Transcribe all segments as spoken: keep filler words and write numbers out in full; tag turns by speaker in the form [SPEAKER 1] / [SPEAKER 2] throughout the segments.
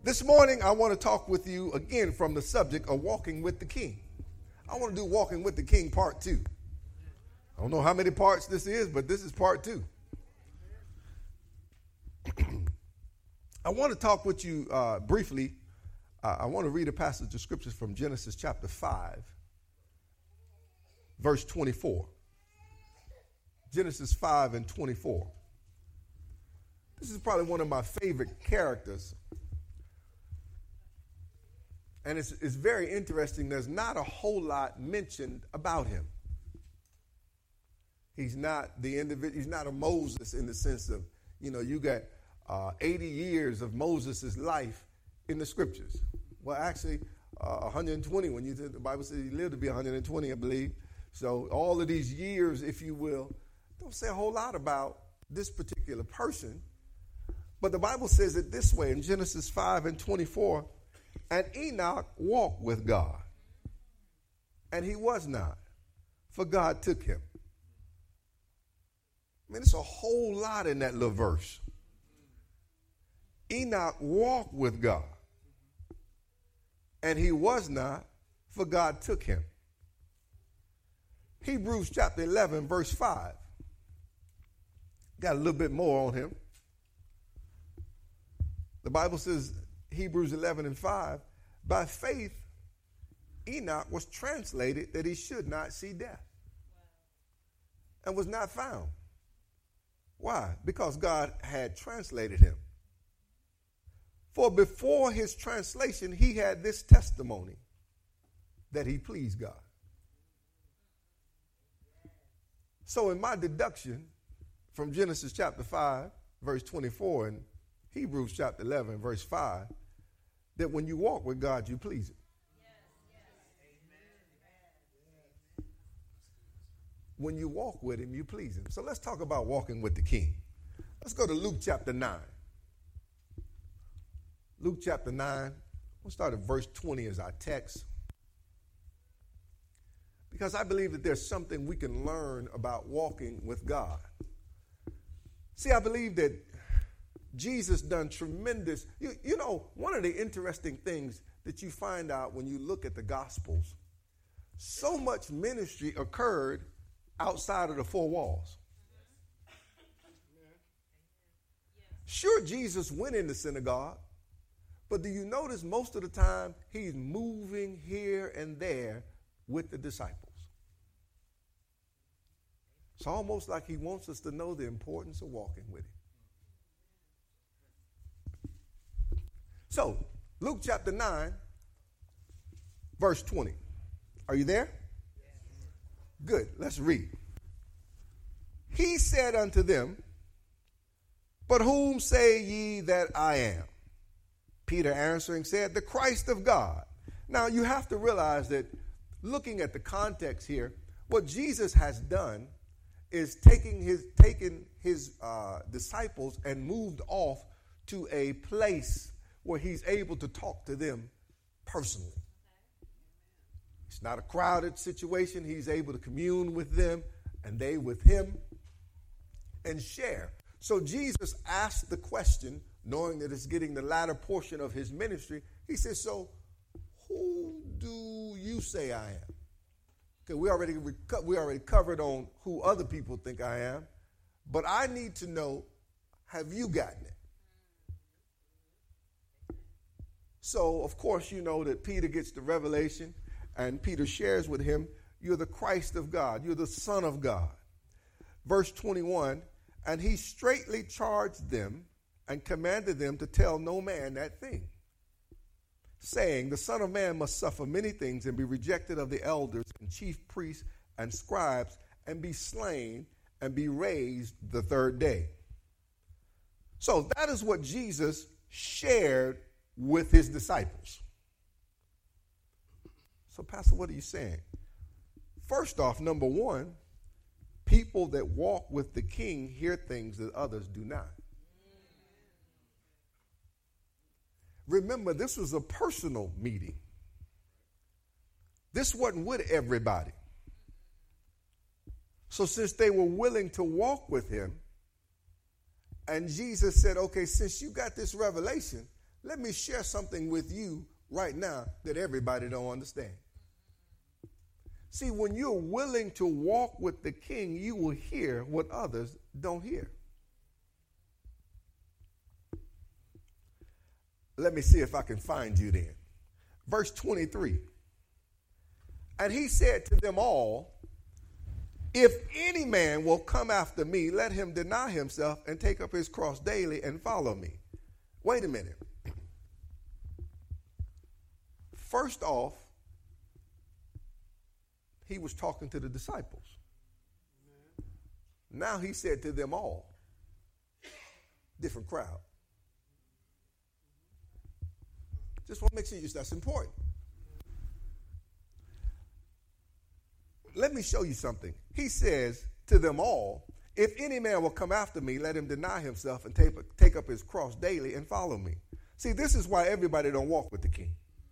[SPEAKER 1] This morning, I want to talk with you again from the subject of walking with the King. I want to do walking with the King part two. I don't know how many parts this is, but this is part two. I want to talk with you uh, briefly. Uh, I want to read a passage of scriptures from Genesis chapter five, verse twenty-four. Genesis five and twenty-four. This is probably one of my favorite characters. And it's, it's very interesting. There's not a whole lot mentioned about him. He's not the individual. He's not a Moses in the sense of, you know, you got uh, eighty years of Moses' life in the scriptures. Well, actually, uh, one hundred twenty when you the Bible says he lived to be one hundred twenty, I believe. So all of these years, if you will, don't say a whole lot about this particular person. But the Bible says it this way in Genesis five and twenty-four. And Enoch walked with God, and he was not, for God took him. I mean, it's a whole lot in that little verse. Enoch walked with God, and he was not, for God took him. Hebrews chapter eleven, verse five. Got a little bit more on him. The Bible says, Hebrews eleven and five, by faith, Enoch was translated that he should not see death. Wow. And was not found. Why? Because God had translated him. For before his translation, he had this testimony that he pleased God. So in my deduction from Genesis chapter five, verse twenty-four, and Hebrews chapter eleven, verse five, that when you walk with God, you please him. Yes, yes. When you walk with him, you please him. So let's talk about walking with the King. Let's go to Luke chapter nine. Luke chapter nine. We'll start at verse twenty as our text. Because I believe that there's something we can learn about walking with God. See, I believe that Jesus done tremendous. You, you know, one of the interesting things that you find out when you look at the Gospels, so much ministry occurred outside of the four walls. Sure, Jesus went in the synagogue, but do you notice most of the time he's moving here and there with the disciples? It's almost like he wants us to know the importance of walking with him. So, Luke chapter nine, verse twenty. Are you there? Yes. Good. Let's read. He said unto them, but whom say ye that I am? Peter answering said, the Christ of God. Now, you have to realize that looking at the context here, what Jesus has done is taking his, taking his uh, disciples and moved off to a place where he's able to talk to them personally. It's not a crowded situation. He's able to commune with them and they with him and share. So Jesus asked the question, knowing that it's getting the latter portion of his ministry. He says, so who do you say I am? Okay, we already, we already covered on who other people think I am, but I need to know, have you gotten it? So, of course, you know that Peter gets the revelation, and Peter shares with him, you're the Christ of God. You're the Son of God. Verse twenty-one, and he straitly charged them and commanded them to tell no man that thing, saying, the Son of Man must suffer many things and be rejected of the elders and chief priests and scribes and be slain and be raised the third day. So that is what Jesus shared with his disciples. So, Pastor, what are you saying? First off, number one, people that walk with the King hear things that others do not. Remember, this was a personal meeting. This wasn't with everybody. So since they were willing to walk with him, and Jesus said, okay, since you got this revelation, let me share something with you right now that everybody don't understand. See, when you're willing to walk with the King, you will hear what others don't hear. Let me see if I can find you then. Verse twenty-three. And he said to them all, if any man will come after me, let him deny himself and take up his cross daily and follow me. Wait a minute. First off, he was talking to the disciples. Now he said to them all. Different crowd. Just want to make sure that's important. Let me show you something. He says to them all, if any man will come after me, let him deny himself and take, take up his cross daily and follow me. See, this is why everybody don't walk with the King.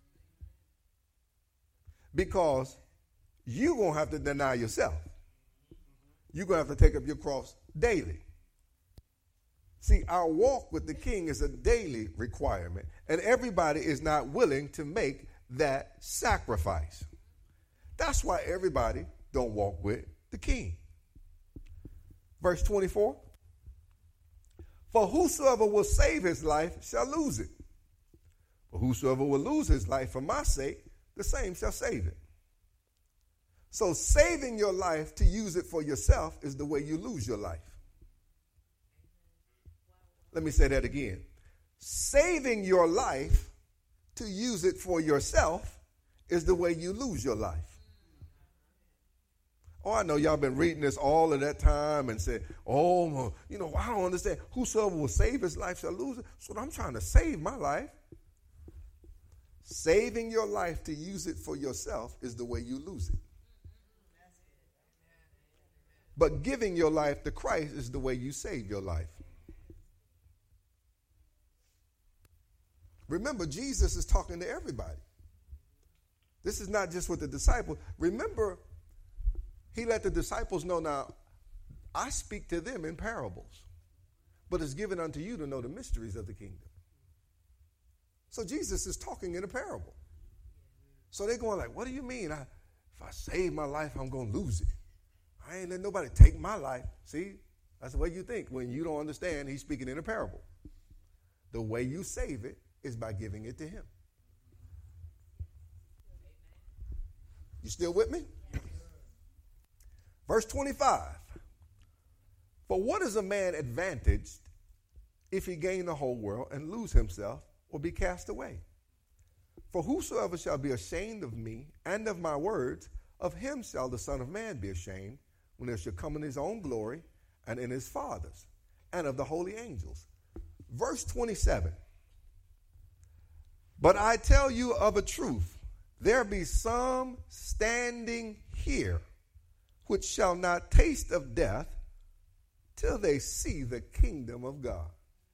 [SPEAKER 1] Because you're going to have to deny yourself. You're going to have to take up your cross daily. See, our walk with the King is a daily requirement, and everybody is not willing to make that sacrifice. That's why everybody don't walk with the King. Verse twenty-four. For whosoever will save his life shall lose it. But whosoever will lose his life for my sake, the same shall save it. So saving your life to use it for yourself is the way you lose your life. Let me say that again. Saving your life to use it for yourself is the way you lose your life. Oh, I know y'all been reading this all of that time and said, oh, well, you know, I don't understand. Whosoever will save his life shall lose it. So I'm trying to save my life. Saving your life to use it for yourself is the way you lose it. But giving your life to Christ is the way you save your life. Remember, Jesus is talking to everybody. This is not just with the disciples. Remember, he let the disciples know, now, I speak to them in parables, but it's given unto you to know the mysteries of the kingdom. So Jesus is talking in a parable. So they're going like, what do you mean? I, if I save my life, I'm going to lose it. I ain't letting nobody take my life. See, that's the way you think. When you don't understand, he's speaking in a parable. The way you save it is by giving it to him. You still with me? Verse twenty-five. For what is a man advantaged if he gain the whole world and lose himself or be cast away? For whosoever shall be ashamed of me and of my words, of him shall the Son of Man be ashamed when there shall come in his own glory and in his Father's and of the holy angels. Verse twenty-seven. But I tell you of a truth, there be some standing here which shall not taste of death till they see the kingdom of God.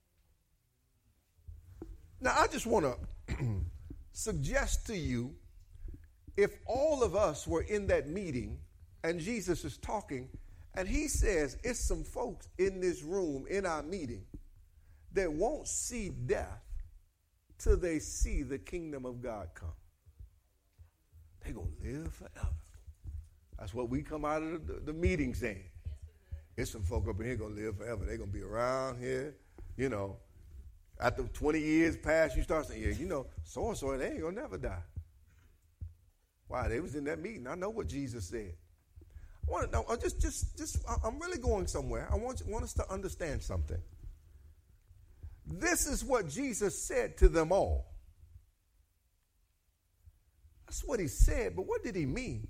[SPEAKER 1] Now, I just want to suggest to you, if all of us were in that meeting and Jesus is talking and he says it's some folks in this room in our meeting that won't see death till they see the kingdom of God come. They're going to live forever. That's what we come out of the, the meeting saying. It's some folk up in here going to live forever. They're going to be around here, you know. After twenty years pass, you start saying, yeah, you know, so-and-so, they ain't going to never die. Wow, they was in that meeting. I know what Jesus said. I want to know, just, just, just, I'm really going somewhere. I want, want us to understand something. This is what Jesus said to them all. That's what he said, but what did he mean?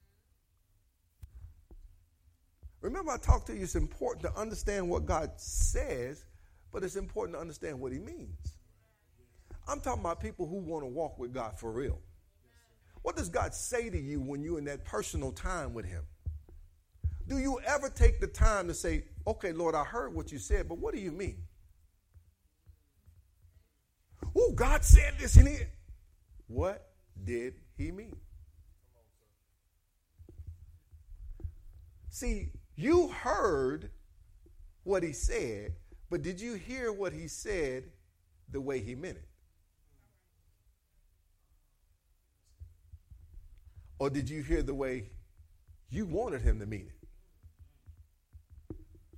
[SPEAKER 1] Remember, I talked to you, it's important to understand what God says, but it's important to understand what he means. I'm talking about people who want to walk with God for real. What does God say to you when you're in that personal time with him? Do you ever take the time to say, okay, Lord, I heard what you said, but what do you mean? Oh, God said this in it. What did he mean? See, you heard what he said, but did you hear what he said the way he meant it? Or did you hear the way you wanted him to mean it?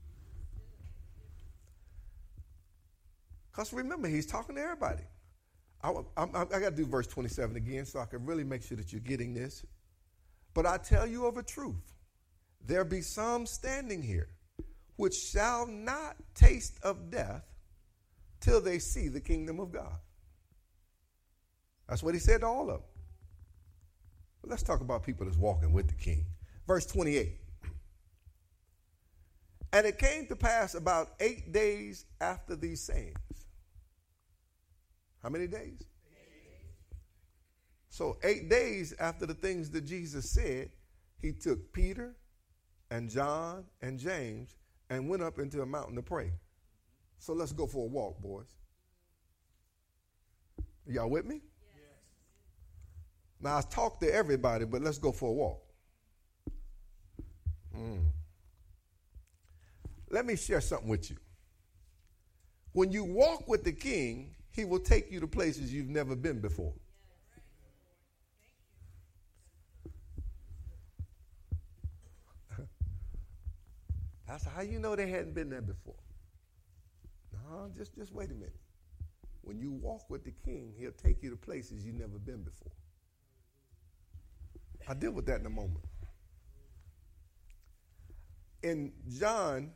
[SPEAKER 1] Because remember, he's talking to everybody. I, I, I, I got to do verse twenty-seven again so I can really make sure that you're getting this. But I tell you of a truth, there be some standing here which shall not taste of death till they see the kingdom of God. That's what he said to all of them. But let's talk about people that's walking with the king. Verse twenty-eight. And it came to pass about eight days after these sayings. How many days? Eight. So eight days after the things that Jesus said, he took Peter and John and James and went up into a mountain to pray. So let's go for a walk, boys. Y'all with me? Yes. Now, I talked to everybody, but let's go for a walk. Mm. Let me share something with you. When you walk with the king, he will take you to places you've never been before. That's how you know they hadn't been there before. No, just, just wait a minute. When you walk with the king, he'll take you to places you've never been before. I'll deal with that in a moment. In John,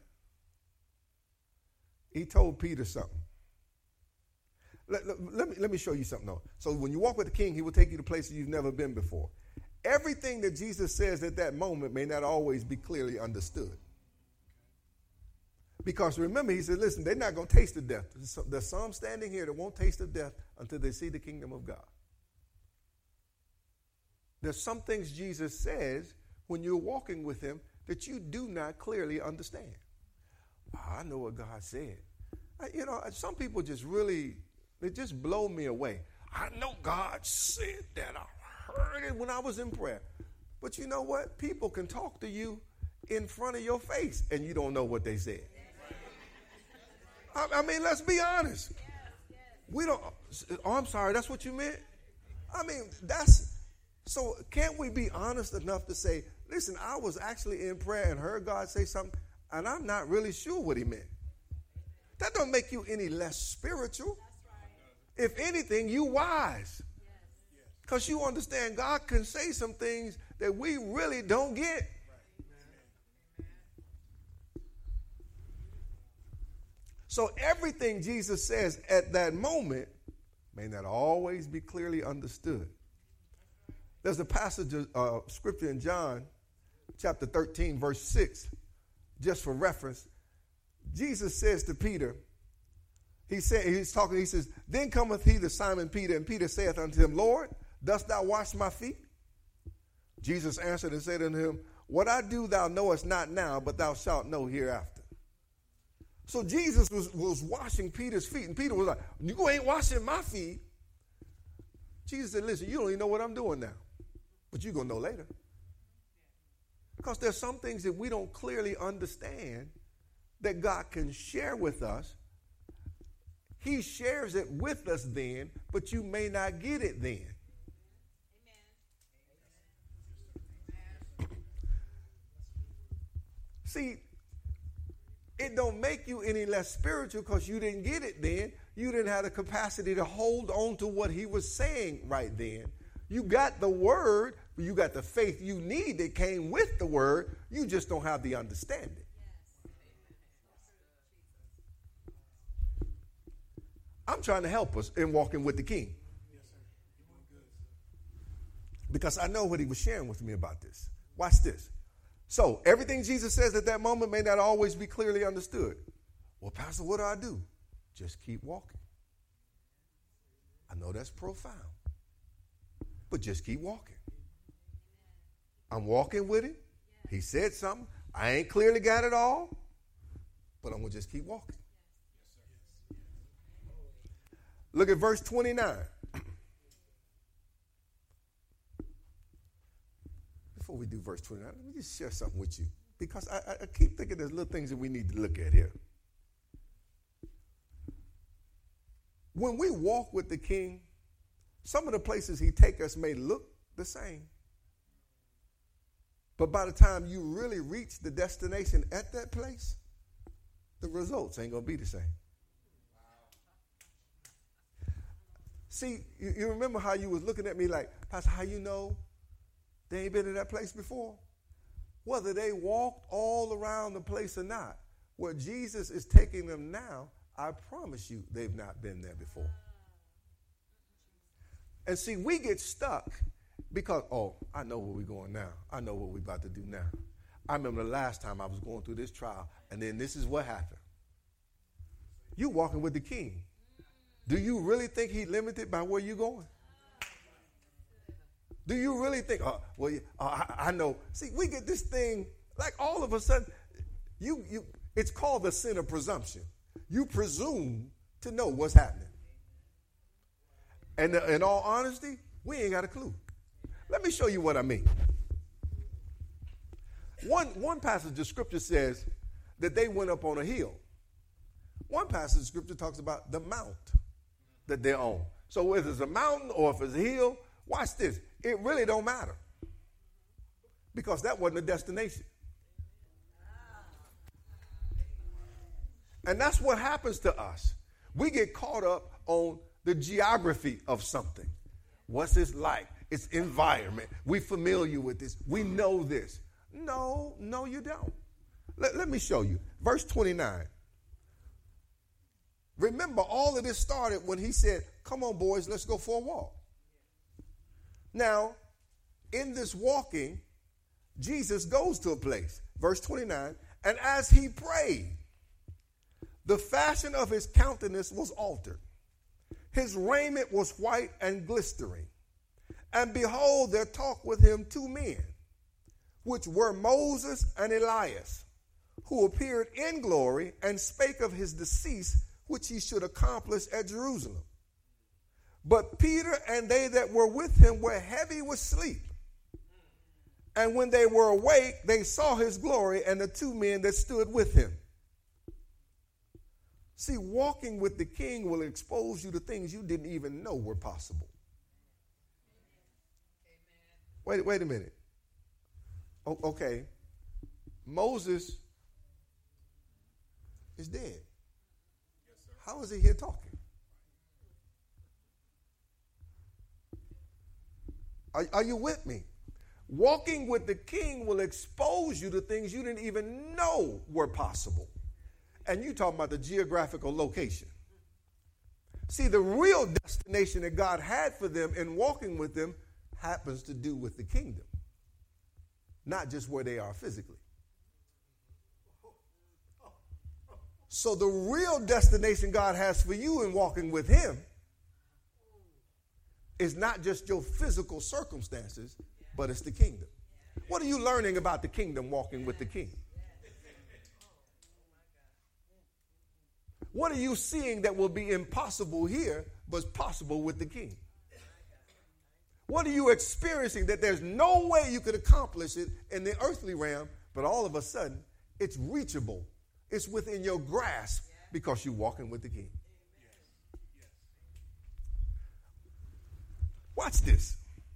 [SPEAKER 1] he told Peter something. Let, let, let, me, let me show you something, though. So when you walk with the king, he will take you to places you've never been before. Everything that Jesus says at that moment may not always be clearly understood. Because remember, he said, listen, they're not going to taste of death. There's some standing here that won't taste of death until they see the kingdom of God. There's some things Jesus says when you're walking with him that you do not clearly understand. I know what God said. I, you know, some people just really, they just blow me away. I know God said that. I heard it when I was in prayer. But you know what? People can talk to you in front of your face and you don't know what they said. I, I mean, let's be honest. We don't, oh, I'm sorry, that's what you meant? I mean, that's, so can't we be honest enough to say, listen, I was actually in prayer and heard God say something, and I'm not really sure what he meant. That don't make you any less spiritual. If anything, you wise. Because you understand God can say some things that we really don't get. So everything Jesus says at that moment may not always be clearly understood. There's a passage of uh, scripture in John chapter thirteen, verse six, just for reference. Jesus says to Peter, he said, he's talking, he says, then cometh he to Simon Peter, and Peter saith unto him, Lord, dost thou wash my feet? Jesus answered and said unto him, what I do thou knowest not now, but thou shalt know hereafter. So Jesus was, was washing Peter's feet, and Peter was like, you ain't washing my feet. Jesus said, listen, you don't even know what I'm doing now, but you're going to know later. Because there's some things that we don't clearly understand that God can share with us. He shares it with us then, but you may not get it then. Amen. See, it don't make you any less spiritual because you didn't get it then. You didn't have the capacity to hold on to what he was saying right then. You got the word, but you got the faith you need that came with the word. You just don't have the understanding. I'm trying to help us in walking with the king. Because I know what he was sharing with me about this. Watch this. So, everything Jesus says at that moment may not always be clearly understood. Well, Pastor, what do I do? Just keep walking. I know that's profound. But just keep walking. I'm walking with him. He said something. I ain't clearly got it all. But I'm going to just keep walking. Look at verse twenty-nine. Before we do verse twenty-nine, let me just share something with you. Because I, I keep thinking there's little things that we need to look at here. When we walk with the king, some of the places he takes us may look the same, But by the time you really reach the destination at that place, the results ain't going to be the same. See, you, you remember how you was looking at me like, Pastor, how you know they ain't been to that place before? Whether they walked all around the place or not, where Jesus is taking them now, I promise you they've not been there before. And see, we get stuck because, oh, I know where we're going now. I know what we're about to do now. I remember the last time I was going through this trial, and then this is what happened. You walking with the King. Do you really think he's limited by where you're going? Do you really think, oh, well, uh, I, I know. See, we get this thing, like all of a sudden, you, you, it's called the sin of presumption. You presume to know what's happening. And in all honesty, we ain't got a clue. Let me show you what I mean. One, one passage of scripture says that they went up on a hill. One passage of scripture talks about the mount that they're on. So if it's a mountain or if it's a hill, watch this. It really don't matter. Because that wasn't the destination. And that's what happens to us. We get caught up on the geography of something. What's this like? Its environment. We're familiar with this. We know this. No, no, you don't. Let, let me show you. Verse twenty-nine. Remember, all of this started when he said, come on, boys, let's go for a walk. Now, in this walking, Jesus goes to a place. Verse twenty-nine. And as he prayed, the fashion of his countenance was altered. His raiment was white and glistering. And behold, there talked with him two men, which were Moses and Elias, who appeared in glory and spake of his decease, which he should accomplish at Jerusalem. But Peter and they that were with him were heavy with sleep. And when they were awake, they saw his glory and the two men that stood with him. See, walking with the King will expose you to things you didn't even know were possible. Wait, wait a minute. O- okay. Moses is dead. Yes, sir. How is he here talking? Are, are you with me? Walking with the King will expose you to things you didn't even know were possible. And you talking about the geographical location. See, the real destination that God had for them in walking with them happens to do with the kingdom, not just where they are physically. So the real destination God has for you in walking with him is not just your physical circumstances, but it's the kingdom. What are you learning about the kingdom walking with the King? What are you seeing that will be impossible here, but possible with the King? What are you experiencing that there's no way you could accomplish it in the earthly realm, but all of a sudden it's reachable. It's within your grasp because you're walking with the King. Watch this.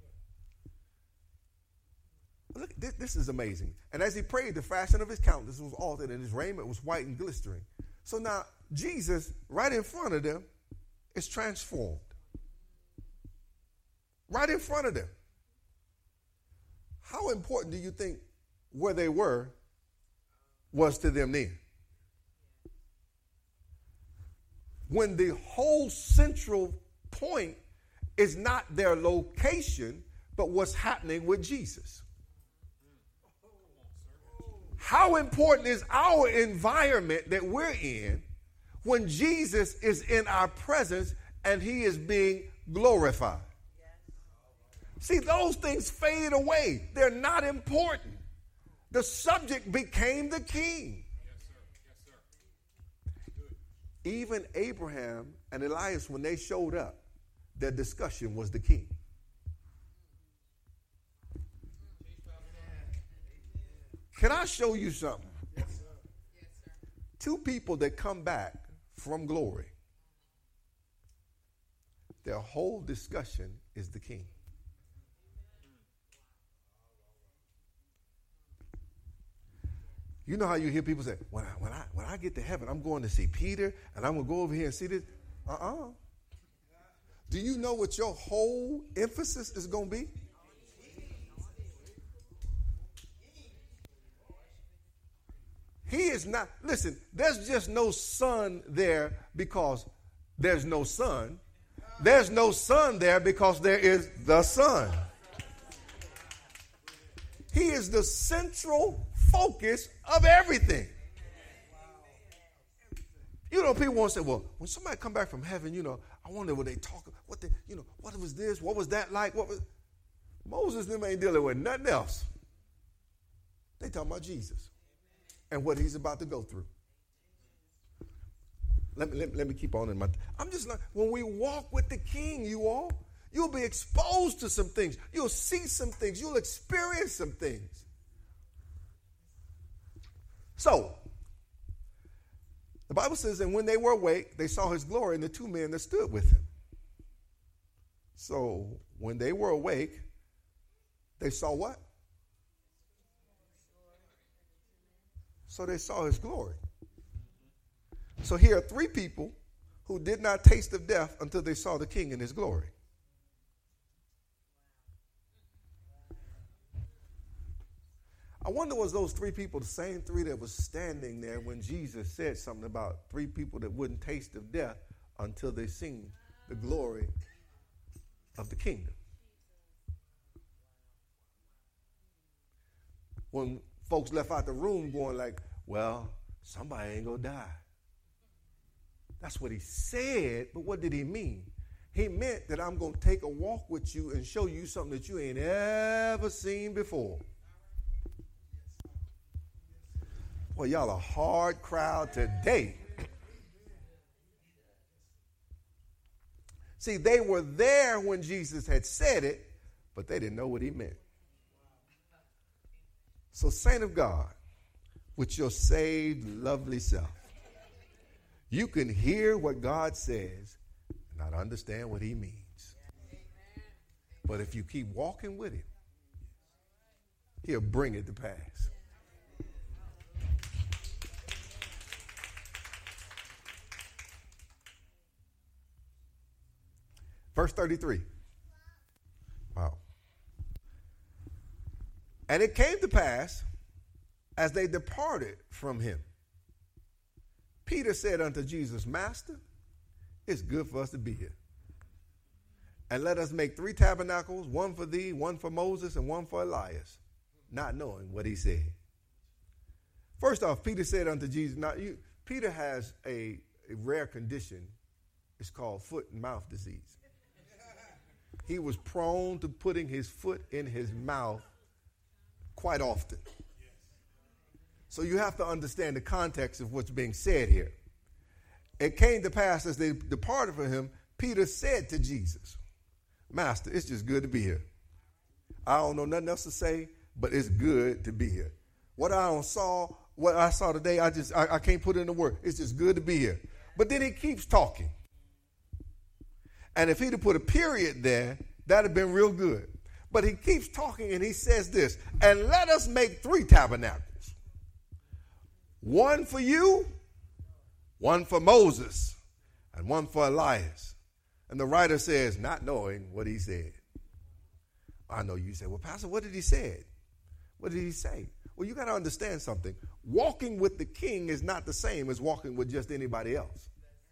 [SPEAKER 1] Look, this, this is amazing. And as he prayed, the fashion of his countenance was altered and his raiment was white and glistering. So now Jesus, right in front of them, is transformed. Right in front of them. How important do you think where they were was to them then? When the whole central point is not their location, but what's happening with Jesus. How important is our environment that we're in when Jesus is in our presence and he is being glorified? See, those things fade away. They're not important. The subject became the King.
[SPEAKER 2] Yes, sir. Yes, sir. Good.
[SPEAKER 1] Even Abraham and Elias, when they showed up, their discussion was the King. Can I show you something?
[SPEAKER 2] Yes, sir.
[SPEAKER 3] Yes, sir.
[SPEAKER 1] Two people that come back from glory, their whole discussion is the King. You know how you hear people say, when I, when I, when I get to heaven, I'm going to see Peter, and I'm going to go over here and see this. Uh-uh. Do you know what your whole emphasis is going to be? He is not, listen, there's just no sun there because there's no sun. There's no sun there because there is the sun. He is the central focus of everything. You know, people want to say, well, when somebody come back from heaven, you know, I wonder what they talk, what they, you know, what was this? What was that like? What was Moses them ain't dealing with nothing else. They talking about Jesus and what he's about to go through. Let me, let, let me keep on in my, I'm just like, when we walk with the King, you all, you'll be exposed to some things. You'll see some things. You'll experience some things. So, the Bible says, and when they were awake, they saw his glory and the two men that stood with him. So, when they were awake, they saw what? So they saw his glory. So here are three people who did not taste of death until they saw the King in his glory. I wonder, was those three people the same three that was standing there when Jesus said something about three people that wouldn't taste of death until they seen the glory of the kingdom? When folks left out the room going like, well, somebody ain't gonna die. That's what he said, but what did he mean? He meant that I'm going to take a walk with you and show you something that you ain't ever seen before. Well, y'all a hard crowd today. See, they were there when Jesus had said it, but they didn't know what he meant. So, saint of God, with your saved, lovely self, you can hear what God says and not understand what he means. But if you keep walking with him, he'll bring it to pass. Verse thirty-three. Wow. And it came to pass, as they departed from him, Peter said unto Jesus, Master, it's good for us to be here. And let us make three tabernacles, one for thee, one for Moses, and one for Elias, not knowing what he said. First off, Peter said unto Jesus, now you, Peter has a, a rare condition. It's called foot and mouth disease. He was prone to putting his foot in his mouth quite often. So you have to understand the context of what's being said here. It came to pass as they departed from him, Peter said to Jesus, Master, it's just good to be here. I don't know nothing else to say, but it's good to be here. What I saw, what I saw today, I just I, I can't put it in the word. It's just good to be here. But then he keeps talking. And if he'd have put a period there, that'd have been real good. But he keeps talking and he says this, and let us make three tabernacles. One for you, one for Moses, and one for Elias. And the writer says, not knowing what he said. I know you say, well, Pastor, what did he say? What did he say? Well, you got to understand something. Walking with the King is not the same as walking with just anybody else.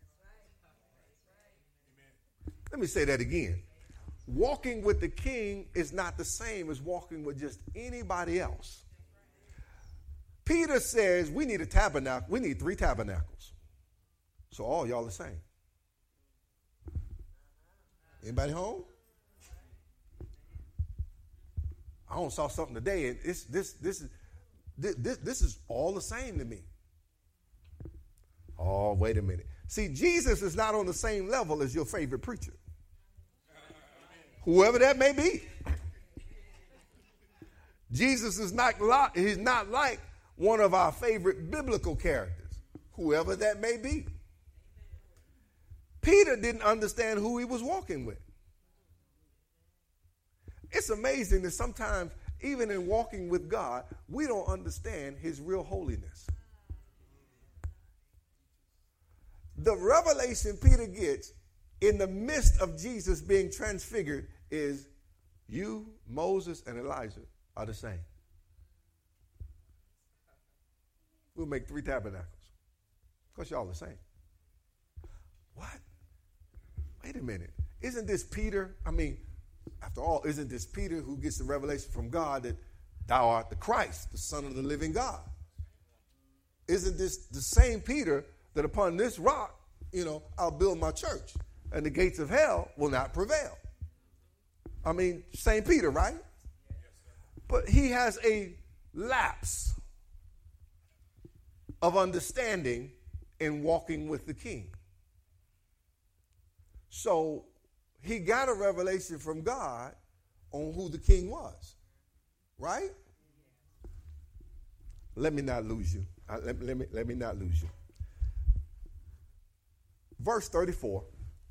[SPEAKER 1] Let me say that again. Walking with the King is not the same as walking with just anybody else. Peter says we need a tabernacle. We need three tabernacles. So all y'all the same. Anybody home? I don't saw something today, and it's this this is this, this this is all the same to me. Oh, wait a minute. See, Jesus is not on the same level as your favorite preacher. Whoever that may be. Jesus is not like, he's not like one of our favorite biblical characters, whoever that may be. Peter didn't understand who he was walking with. It's amazing that sometimes even in walking with God, we don't understand his real holiness. The revelation Peter gets in the midst of Jesus being transfigured is you, Moses, and Elijah are the same. We'll make three tabernacles because y'all the same. What? Wait a minute. Isn't this Peter? I mean, after all, isn't this Peter who gets the revelation from God that thou art the Christ, the Son of the living God? Isn't this the same Peter that upon this rock, you know, I'll build my church and the gates of hell will not prevail? I mean, Saint Peter, right? But he has a lapse of understanding in walking with the King. So he got a revelation from God on who the King was, right? Let me not lose you. Uh, let, let, me, let me not lose you. Verse thirty-four.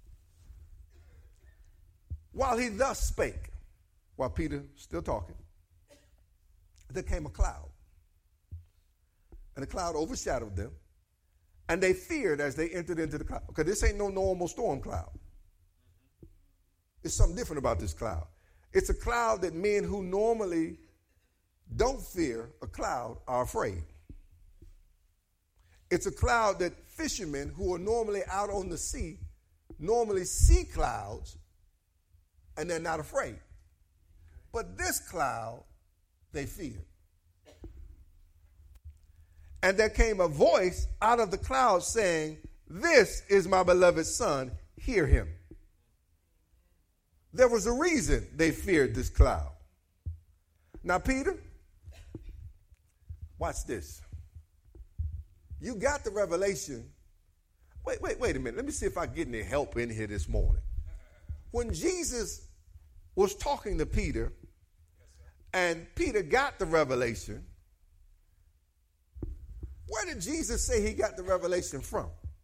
[SPEAKER 1] While he thus spake, while Peter still talking, there came a cloud. And the cloud overshadowed them. And they feared as they entered into the cloud. Okay, this ain't no normal storm cloud. It's something different about this cloud. It's a cloud that men who normally don't fear a cloud are afraid. It's a cloud that fishermen who are normally out on the sea normally see clouds and they're not afraid. But this cloud, they fear. And there came a voice out of the cloud saying, "This is my beloved Son, hear him." There was a reason they feared this cloud. Now, Peter, watch this. You got the revelation. Wait, wait, wait a minute. Let me see if I get any help in here this morning. When Jesus was talking to Peter, and Peter got the revelation, where did Jesus say he got the revelation from?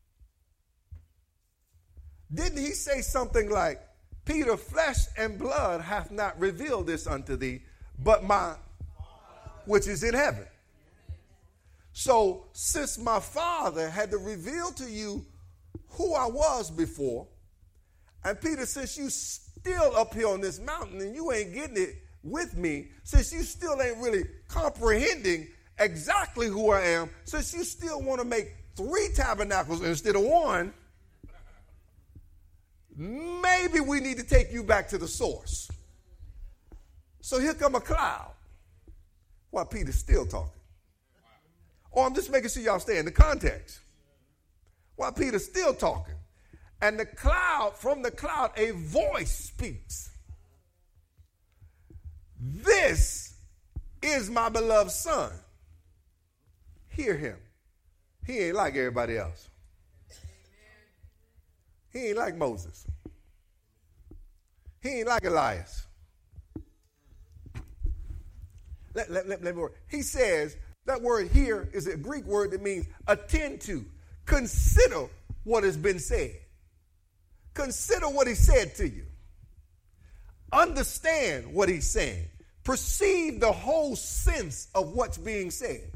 [SPEAKER 1] Didn't he say something like, "Peter, flesh and blood hath not revealed this unto thee, but my which is in heaven"? So since my Father had to reveal to you who I was before, and Peter, since you still up here on this mountain and you ain't getting it with me, since you still ain't really comprehending exactly who I am, since you still want to make three tabernacles instead of one, maybe we need to take you back to the source. So here come a cloud while Peter's still talking. Or I'm just making sure y'all stay in the context. While Peter's still talking. And the cloud, from the cloud, a voice speaks. "This is my beloved Son. Hear him." He ain't like everybody else. He ain't like Moses. He ain't like Elias. Let, let, let, let me work. He says, that word here is a Greek word that means attend to. Consider what has been said. Consider what he said to you. Understand what he's saying. Perceive the whole sense of what's being said.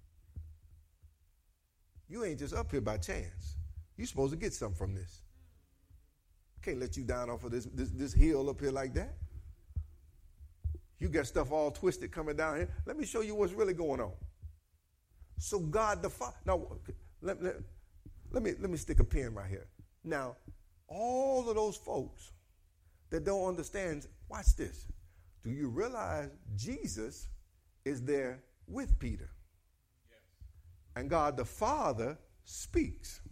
[SPEAKER 1] You ain't just up here by chance. You're supposed to get something from this. Can't let you down off of this, this, this hill up here like that. You got stuff all twisted coming down here. Let me show you what's really going on. So God the Father. Now, let, let, let, me, let me stick a pin right here. Now, all of those folks that don't understand, watch this. Do you realize Jesus is there with Peter? Yes. And God the Father speaks.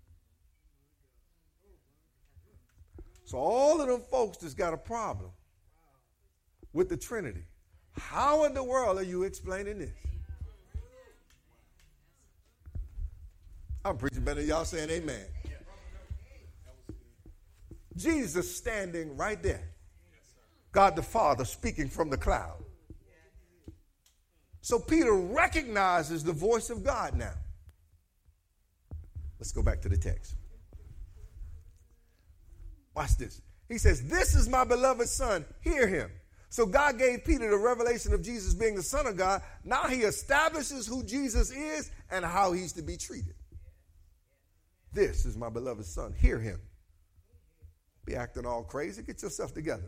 [SPEAKER 1] So all of them folks that's got a problem with the Trinity, how in the world are you explaining this? I'm preaching better than y'all saying amen. Jesus standing right there. God the Father speaking from the cloud. So Peter recognizes the voice of God now. Let's go back to the text. Watch this. He says, "This is my beloved Son, hear him." So God gave Peter the revelation of Jesus being the Son of God. Now he establishes who Jesus is and how he's to be treated. This is my beloved Son. Hear him. Be acting all crazy. Get yourself together.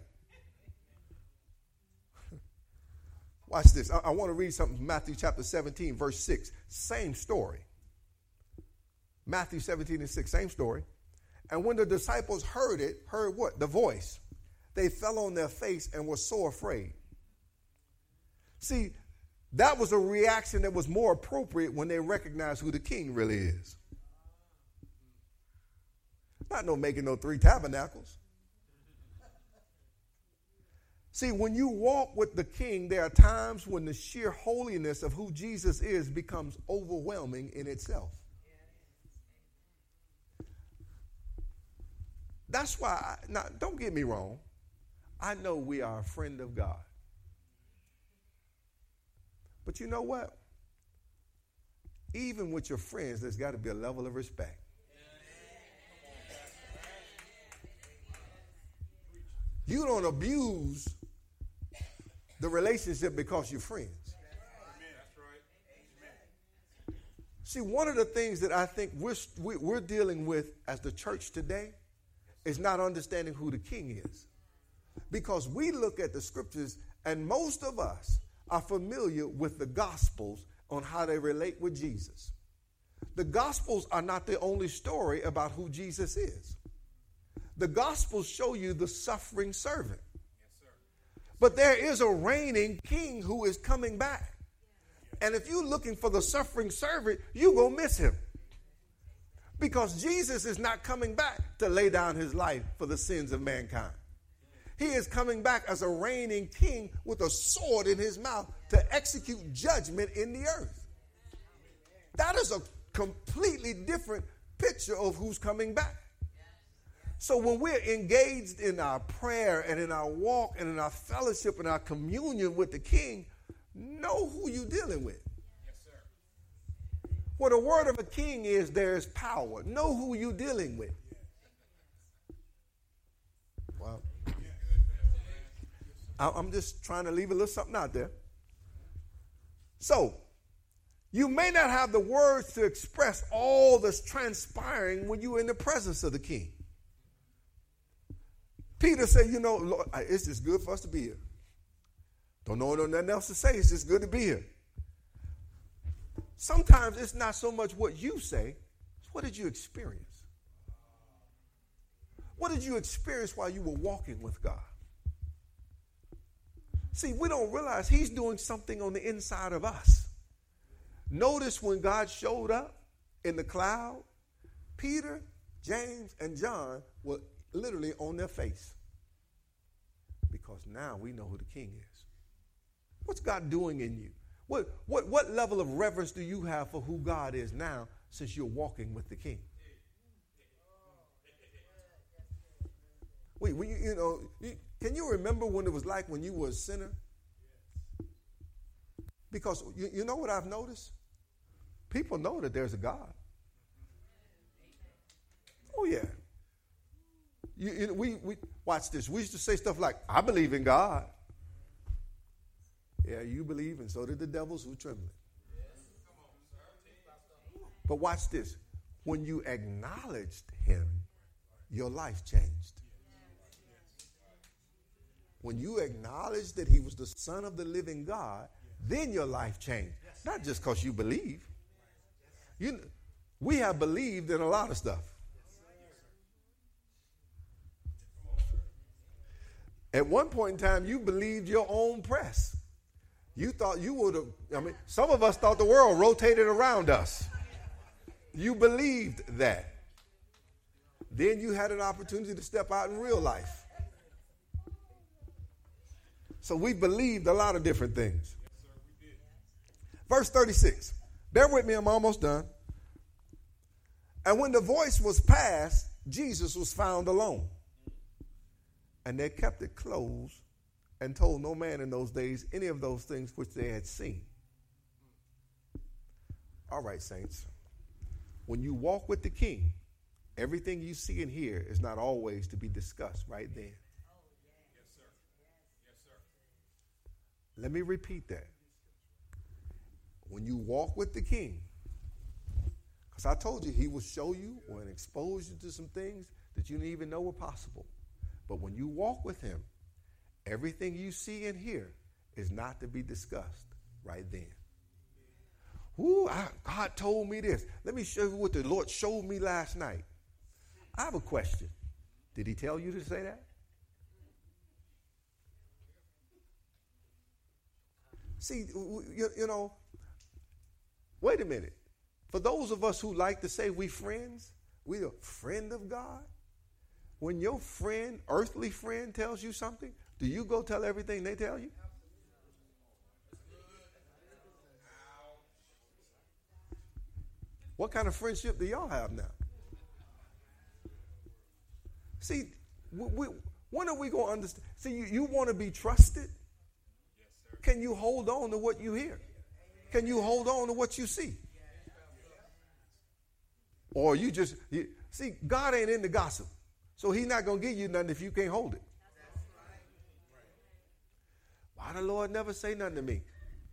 [SPEAKER 1] Watch this. I, I want to read something from Matthew chapter seventeen, verse six. Same story. Matthew seventeen and six, same story. And when the disciples heard it, heard what? The voice. They fell on their face and were so afraid. See, that was a reaction that was more appropriate when they recognized who the king really is. Not no making no three tabernacles. See, when you walk with the king, there are times when the sheer holiness of who Jesus is becomes overwhelming in itself. That's why, I, now, don't get me wrong. I know we are a friend of God. But you know what? Even with your friends, there's got to be a level of respect. You don't abuse the relationship because you're friends. See, one of the things that I think we're, we're dealing with as the church today is not understanding who the king is. Because we look at the scriptures and most of us are familiar with the gospels on how they relate with Jesus. The gospels are not the only story about who Jesus is. The gospels show you the suffering servant. Yes, sir. But there is a reigning king who is coming back. And if you're looking for the suffering servant, you're going to miss him. Because Jesus is not coming back to lay down his life for the sins of mankind. He is coming back as a reigning king with a sword in his mouth to execute judgment in the earth. That is a completely different picture of who's coming back. So when we're engaged in our prayer and in our walk and in our fellowship and our communion with the king, know who you're dealing with. Yes, sir. What a word of a king is, there is power. Know who you're dealing with. Wow. I'm just trying to leave a little something out there. So, you may not have the words to express all that's transpiring when you're in the presence of the king. Peter said, you know, Lord, it's just good for us to be here. Don't know nothing else to say. It's just good to be here. Sometimes it's not so much what you say, it's what did you experience? What did you experience while you were walking with God? See, we don't realize he's doing something on the inside of us. Notice when God showed up in the cloud, Peter, James, and John were literally on their face. Because now we know who the king is. What's God doing in you? What, what, what level of reverence do you have for who God is now since you're walking with the king? Wait, when you, you know, you, can you remember when it was like when you were a sinner? Because you, you know what I've noticed? People know that there's a God. Oh, yeah. You, you, we, we watch this. We used to say stuff like, I believe in God. Yeah, you believe, and so did the devils who trembled. But watch this. When you acknowledged him, your life changed. When you acknowledged that he was the Son of the living God, then your life changed. Not just because you believe. You, we have believed in a lot of stuff. At one point in time, you believed your own press. You thought you would have, I mean, some of us thought the world rotated around us. You believed that. Then you had an opportunity to step out in real life. So we believed a lot of different things. Yes, sir, we did. Verse thirty-six. Bear with me, I'm almost done. And when the voice was passed, Jesus was found alone. And they kept it closed and told no man in those days any of those things which they had seen. All right, saints. When you walk with the king, everything you see and hear is not always to be discussed right then. Let me repeat that. When you walk with the king, because I told you he will show you or expose you to some things that you didn't even know were possible. But when you walk with him, everything you see and hear is not to be discussed right then. Ooh, I, God told me this. Let me show you what the Lord showed me last night. I have a question. Did he tell you to say that? See, you, you know, wait a minute. For those of us who like to say we friends, we a friend of God. When your friend, earthly friend, tells you something, do you go tell everything they tell you? What kind of friendship do y'all have now? See, we, we, when are we going to understand? See, you, you want to be trusted? Yes, can you hold on to what you hear? Can you hold on to what you see? Or you just, you, see, God ain't into gossip. So he's not going to give you nothing if you can't hold it. Why the Lord never say nothing to me?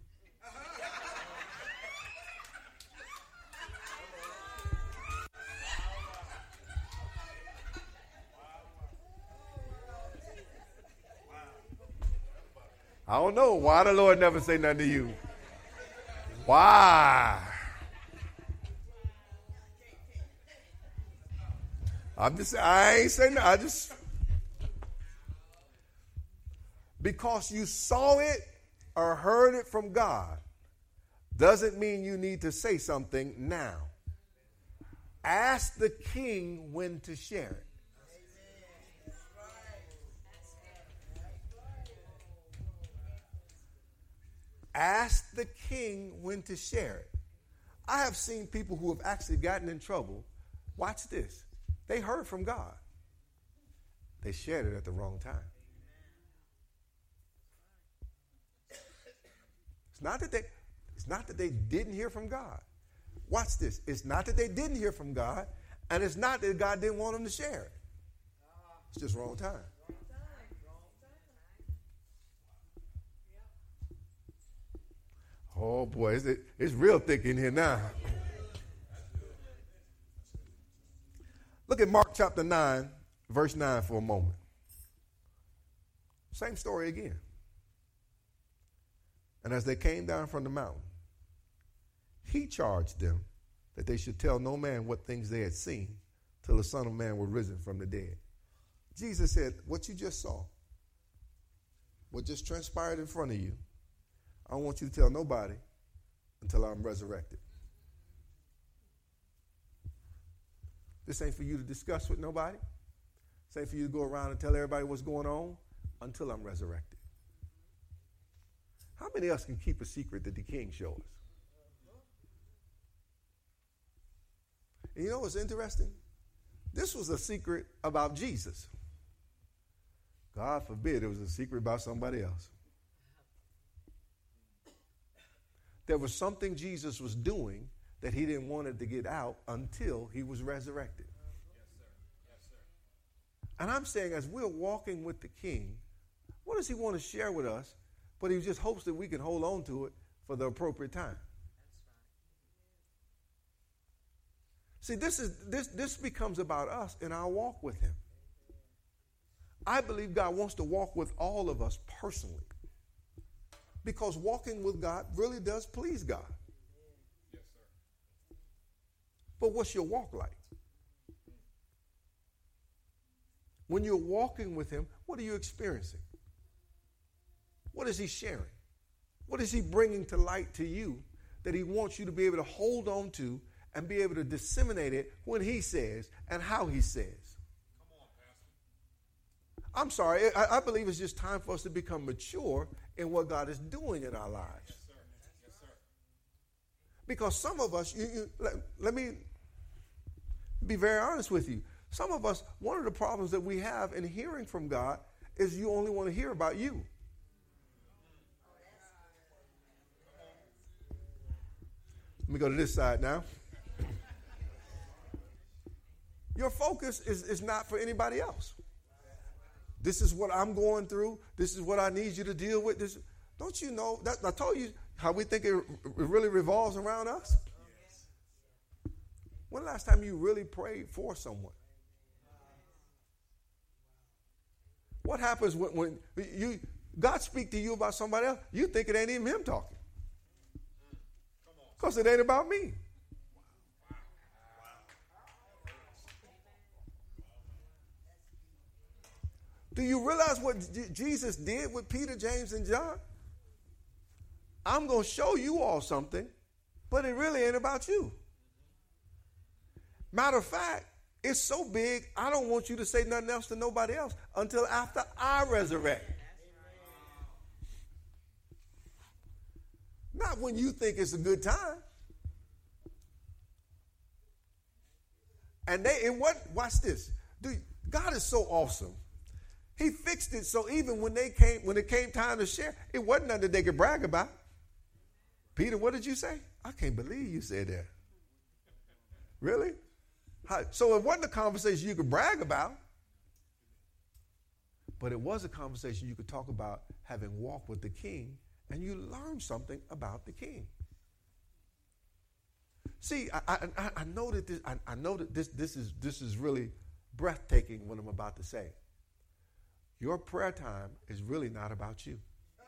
[SPEAKER 1] I don't know. Why the Lord never say nothing to you? Why? I'm just, I ain't saying that. I just, because you saw it or heard it from God doesn't mean you need to say something now. Ask the king when to share it. Ask the king when to share it. I have seen people who have actually gotten in trouble. Watch this. They heard from God. They shared it at the wrong time. It's not that they, it's not that they didn't hear from God. Watch this. It's not that they didn't hear from God, and it's not that God didn't want them to share it. It's just wrong time. Oh, boy, it's, it's real thick in here now. Look at Mark chapter nine, verse nine for a moment. Same story again. And as they came down from the mountain, he charged them that they should tell no man what things they had seen till the Son of Man were risen from the dead. Jesus said, what you just saw, what just transpired in front of you, I don't want you to tell nobody until I'm resurrected. This ain't for you to discuss with nobody. This ain't for you to go around and tell everybody what's going on until I'm resurrected. How many of us can keep a secret that the king shows us? And you know what's interesting? This was a secret about Jesus. God forbid it was a secret about somebody else. There was something Jesus was doing that he didn't want it to get out until he was resurrected.
[SPEAKER 2] Yes, sir. Yes, sir.
[SPEAKER 1] And I'm saying as we're walking with the king, what does he want to share with us? But he just hopes that we can hold on to it for the appropriate time. See, this is this this becomes about us in our walk with him. I believe God wants to walk with all of us personally. Because walking with God really does please God.
[SPEAKER 2] Yes, sir.
[SPEAKER 1] But what's your walk like? When you're walking with him, what are you experiencing? What is he sharing? What is he bringing to light to you that he wants you to be able to hold on to and be able to disseminate it when he says and how he says?
[SPEAKER 2] Come on, Pastor.
[SPEAKER 1] I'm sorry. I, I believe it's just time for us to become mature in what God is doing in our lives.
[SPEAKER 2] Yes, sir. Yes, sir.
[SPEAKER 1] Because some of us, you, you, let, let me be very honest with you. Some of us, one of the problems that we have in hearing from God is you only want to hear about you. Let me go to this side now. Your focus is, is not for anybody else. This is what I'm going through. This is what I need you to deal with. This, Don't you know that I told you how we think it, it really revolves around us? When the last time you really prayed for someone? What happens when, when you God speak to you about somebody else? You think it ain't even him talking. Because it ain't about me. Do you realize what J- Jesus did with Peter, James, and John? I'm going to show you all something, but it really ain't about you. Matter of fact, it's so big, I don't want you to say nothing else to nobody else until after I resurrect. Not when you think it's a good time. And they, it what? Watch this. Dude, God is so awesome. He fixed it so even when they came, when it came time to share, it wasn't nothing that they could brag about. Peter, what did you say? I can't believe you said that. Really? How, so it wasn't a conversation you could brag about, but it was a conversation you could talk about having walked with the king, and you learned something about the king. See, I, I, I know that this, I, I know that this, this is this is really breathtaking what I'm about to say. Your prayer time is really not about you.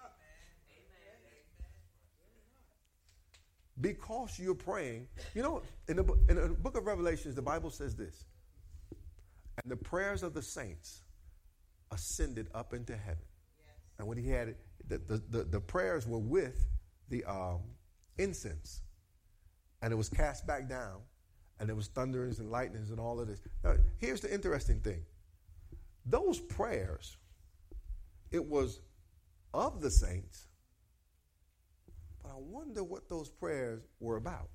[SPEAKER 1] Because you're praying, you know, in the, in the book of Revelations, the Bible says this, and the prayers of the saints ascended up into heaven. Yes. And when he had it, the, the, the, the prayers were with the um, incense, and it was cast back down, and there was thunderings and lightnings and all of this. Now, here's the interesting thing. Those prayers, it was of the saints, but I wonder what those prayers were about.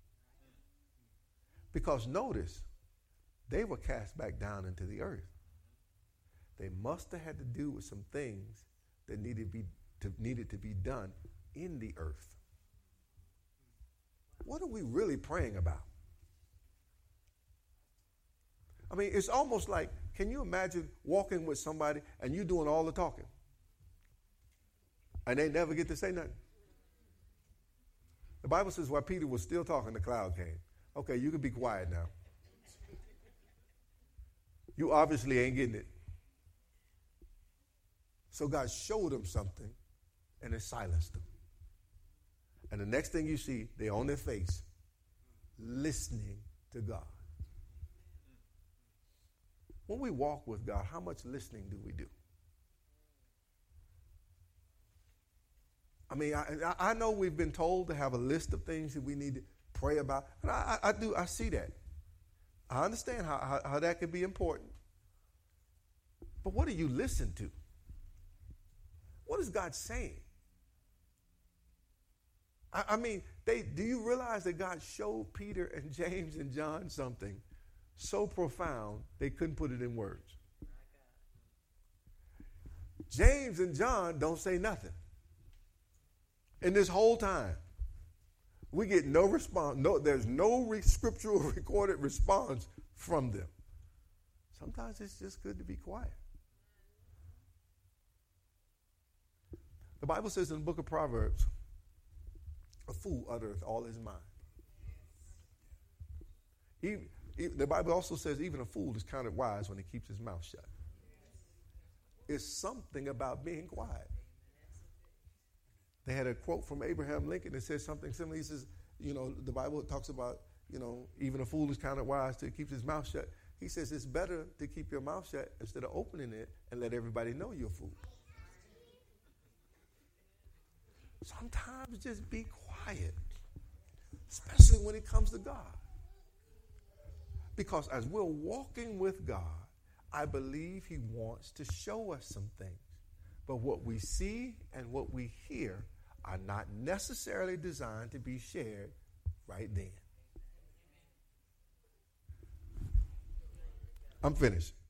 [SPEAKER 1] Because notice, they were cast back down into the earth. They must have had to do with some things that needed to be, to, needed to be done in the earth. What are we really praying about? I mean, it's almost like, can you imagine walking with somebody and you doing all the talking? And they never get to say nothing. The Bible says while Peter was still talking, the cloud came. Okay, you can be quiet now. You obviously ain't getting it. So God showed them something, and it silenced them. And the next thing you see, they're on their face, listening to God. When we walk with God, how much listening do we do? I mean, I, I know we've been told to have a list of things that we need to pray about. And I, I do, I see that. I understand how, how, how that can be important. But what do you listen to? What is God saying? I, I mean, they, do you realize that God showed Peter and James and John something so profound they couldn't put it in words? James and John don't say nothing. In this whole time, we get no response. No, there's no re- scriptural recorded response from them. Sometimes it's just good to be quiet. The Bible says in the book of Proverbs, a fool uttereth all his mind. He, he, the Bible also says even a fool is counted wise when he keeps his mouth shut. It's something about being quiet. They had a quote from Abraham Lincoln that says something similar. He says, you know, the Bible talks about, you know, even a fool is counted wise to keep his mouth shut. He says it's better to keep your mouth shut instead of opening it and let everybody know you're a fool. Sometimes just be quiet, especially when it comes to God. Because as we're walking with God, I believe he wants to show us some things. But what we see and what we hear are not necessarily designed to be shared right then. I'm finished.